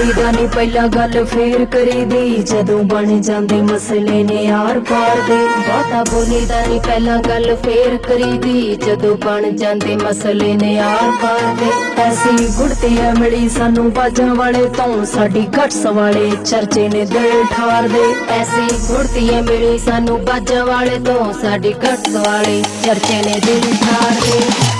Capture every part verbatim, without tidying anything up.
बोली दा नहीं पहला गल फेर करी दी, जदों बन जांदे मसले ने यार पार दे। बहुता बोली दा नहीं पहला गल फेर करी दी, जदों बन जांदे मसले ने यार पार दे। ऐसी गुड़ती है मिली सानू बाजां वाले तो, साडी गट्स वाले चर्चे ने दिल ठार दे। ऐसी गुड़ती है मिली सानू बाजां वाले तो, साडी गट्स वाले चर्चे ने दिल ठार दे।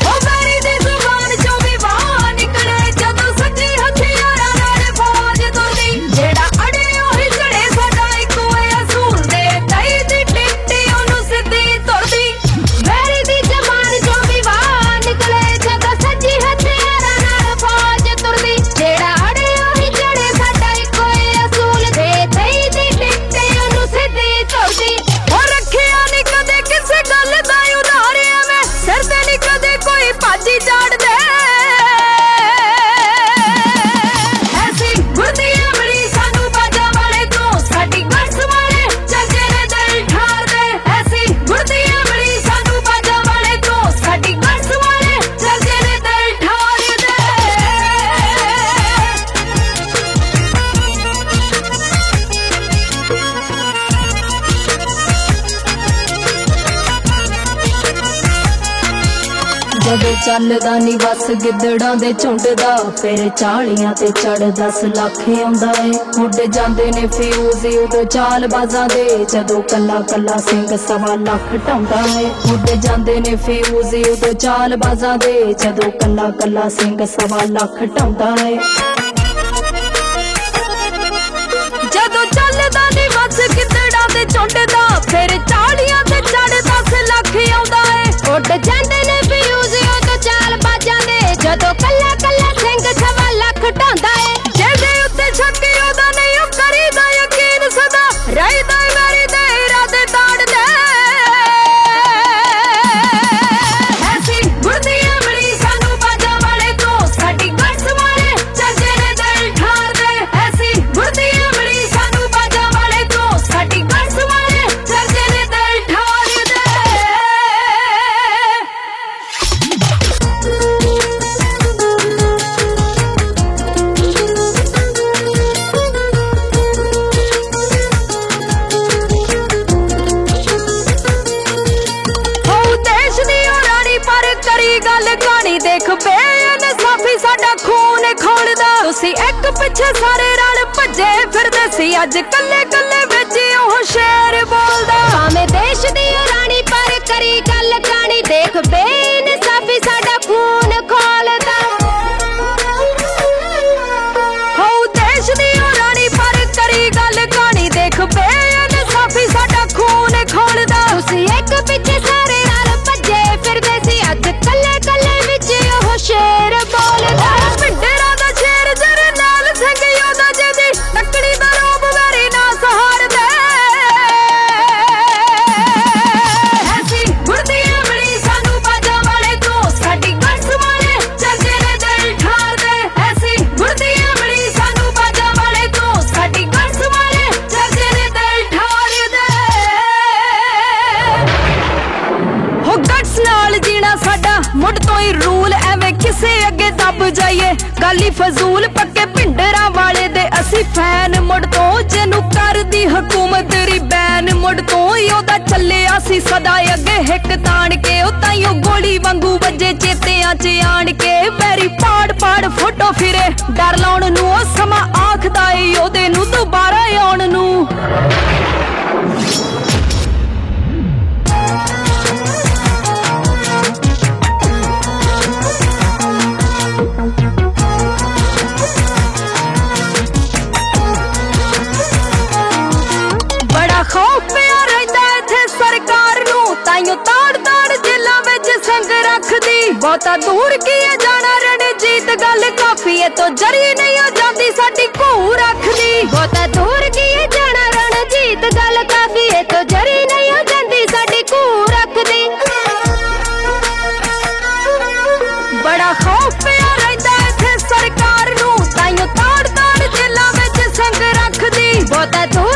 जदों चलदा नी बस गिद्दड़ां दे झुंड दा, फिर चालियां ते चढ़ दस लख आउंदा है। उड जांदे ने फ्यूज उदों चाल बाजां दे, जदों कल्ला कल्ला सिंह सवा लख ढाउंदा है। उड जांदे ने फ्यूज उदों चाल बाजां दे, जदों कल्ला कल्ला सिंह सवा लख ढाउंदा है। जदों चलदा नी बस गिद्दड़ां दे झुंड दा, फिर चालियां ते चढ़ दस लख आउंदा है। उड जांदे ने चाल बाजां दे, जदों कल्ला कल्ला सिंह सवा लख ढांदा है। जेदे उत्ते छक्की ओदा नहीं ओ करीदा यकीन, सदा रहीदा मेरी दे इरादे ताड़दे। ऐसी गुड़ती है मिली सानू बाजां वाले तो, साडी गट्स वाले चर्चे ने दिल ठार दे। ऐसी गुड़ती है मिली सानू बाजां वाले तो, साडी गट्स वाले चर्चे ने दिल ठार दे। देख बेइंसाफी साडा खून खोलदा, तुसी एक पिछे सारे रल भजे फिरदे सी, अज कल्ले कल्ले विच ओह शेर बोलदा। भावें देश दी रानी पर करी गल कहानी, देख बेइंसाफी साडा खून खोलदा। हो देश दी रानी पर करी गल कहानी, देख बेइंसाफी साडा खून खोलदा, तुसी एक पिछे सारे रल भजे फिरदे सी, अज कल्ले कल्ले शेर बोलदा। पिंडरा दा शेर जरे नाल सिंह योदा, जेदी तकड़ी दा रूप वेरी ना सहार दे। ऐसी गुड़ती है मिली सानू बाजां वाले तो, साडी गट्स वाले चर्चे ने दिल ठार दे। ऐसी गुड़ती है मिली सानू बाजां वाले तो, साडी गट्स वाले चर्चे ने दिल ठार दे। हो गट्स नाल जीना साडा मुड़ तो ही रूल, किसे अगे दब जाइए गाली फजूल, पक्के भिंडरा वाले दे असी फैन। मुड़ तो जेनू कर दी हुकूमत री बैन, मुड़ तो ओदा चले असी सदा अगे हिक तान के, ओ ताईओ गोली वांगू वजे चेतियां च आण के। बैरी पाड़ पाड़ फोटो फिरे डर लाउण नू, ओ समा आखदा ए ओदे नू दुबारा आउण नू। बहुता दूर की जाना रणजीत, गल काफी है तो जरी नहीं हो जाती साडी घू रखदी। बहुता दूर की जाना रणजीत, गल काफी है तो जरी नहीं हो जाती साडी घू रखदी। बड़ा खौफ पिया रहिंदा इत्थे सरकार नू, ताइयों ताड़ ताड़ जेलां विच संग रखदी। बहुता दूर